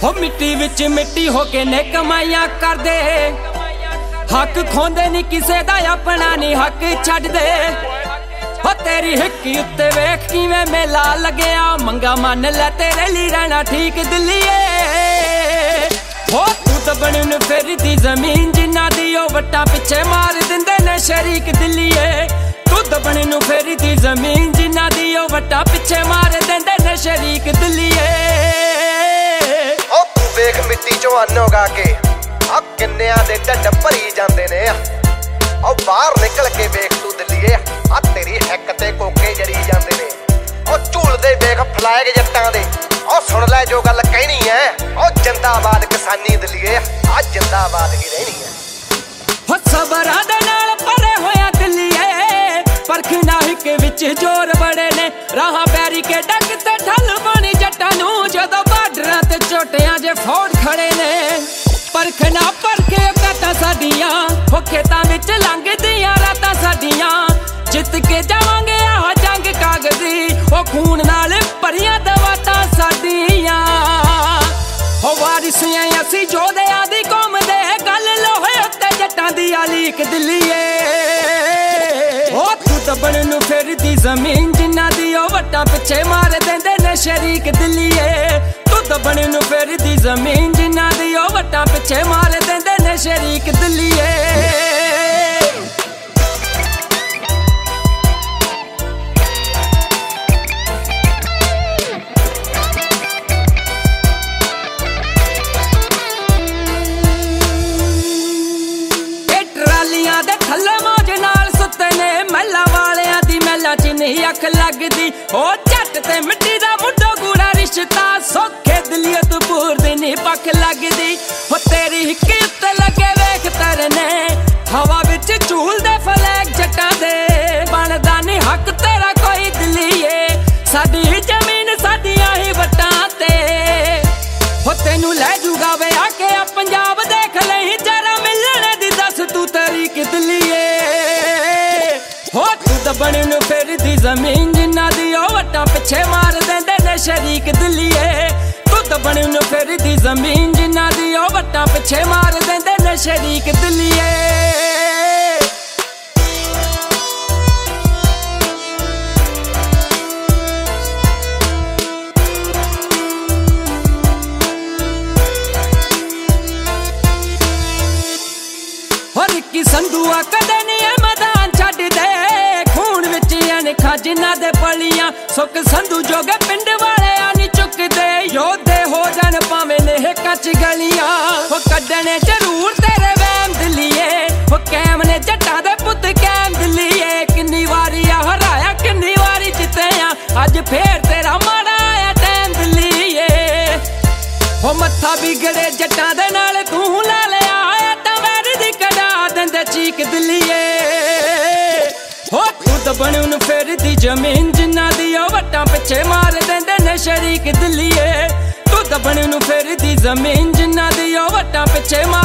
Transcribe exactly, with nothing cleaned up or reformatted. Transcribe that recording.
हो मिट्टी विच मिट्टी होके ने कमाइयां कर दे, हक खोंदे नी किसे दा अपना नी हक छड्ड दे। हो तेरी हिक्की उत्ते वेख किवें मेला लगया, मंगा मन लै तेरे लिए रहना ठीक दिलिए। हो तू दबण नूं फिरदी जमीन जिन्ना दी ओ वट्टा पिछे मार दिंदे ने शरीक दिलिए। तू दबण नूं फिरदी जमीन जिन्ना दी ओ वट्टा पिछे मार दिंदे ने शरीक दिलिए। ओ तू वेख मिट्टी चों अन्न उगा के आ किन्नियां दे ढिड भरी जांदे ने। ओ बाहर निकल के वेख तू दिलिए, आ तेरी हिक ते कोके जरी जांदे ने। ओ झूलदे वेख फ्लैग जट्टां दे, ओ सुन लै जो गल कहनी है। ओ जिंदाबाद किसानी दिलिए, आ जिंदाबाद ही रहनी है। हो सबरां दे नाल भरे होया दिलिए, परख ना हिक विच जोर बड़े ने। राह पैरी के डक ते ठल पानी जट्टां नूं, जदों बार्डरां ते चोटियां जे फौड़ खड़े ने। परख ना परखे काटां साडियां, हो खेतां विच लंघदियां रातां साडियां। जित के जावांगे आह जंग कागजी, हो खून नाल भरियां दवातां साडियां। हो वारिस ऐ असीं जोधियां दी कौम दे, गल लोहे उत्ते जट्टां दी आलीक दिलिए। हो तू दबण नूं फिरदी जमीन जिन्ना दी ओ वट्टां पिछे मार देंदे ने शरीक दिलिए। तू दबण नूं फिरदी जमीन जिन्ना दी ओ वट्टां पिछे मार देंदे ने शरीक दिलिए। अख लगदी ओ झट ते मिट्टी दा मुंडो गूड़ा रिश्ता, सौखे दिलियत पूर दी नी पख लगदी। हो तेरी हिक उत्ते लगे वेख तरने, हवा विच झूलदे फ्लैग जट्टां दे। बनदा नी हक तेरा कोई दिलिए, साडी जमीन साडियां ही वट्टां ते। हो तेनू लै जूगा वे आके आ पंजाब देख लई, जरा मिलणे दी दस तू तरीक दिलिए। हो तू दबण नूं फिरदी जमीन जिन्ना दी ओ वट्टां पिछे मार देंदे ने शरीक दिलिए। तू दबण नूं फिरदी जमीन जिन्ना दी ओ वट्टां पिछे मार देंदे ने शरीक दिलिए। हो रिक्की संधूआ कदे नी ए मैदान छड्ड दे, खून विच अनखा जिन्ना दे पलियां। सुख संधू जोगे पिंड वाले नी चुकदे, योधे हो जान भावें ने कच गलियां। हो कड्डने जरूर तेरे वैम दिलिए, हो कैम ने जट्टां दे पुत कैम दिलिए। किन्नी वारी आ हराया किन्नी वारी जित्तियां, अज फेर तेरा माड़ा आया टैम दिलिए। हो मत्था बिगड़े जट्टां दे नाल तू ला लिया, तां वैर दी कढा देंदे चीक दिलिए। हो तू दबण नूं फिरदी जमीन जिन्ना दी ओ वट्टां पिछे मार देंदे ने शरीक दिलिए। तू दबण नूं फिरदी जमीन जिन्ना दी ओ वट्टां पिछे मार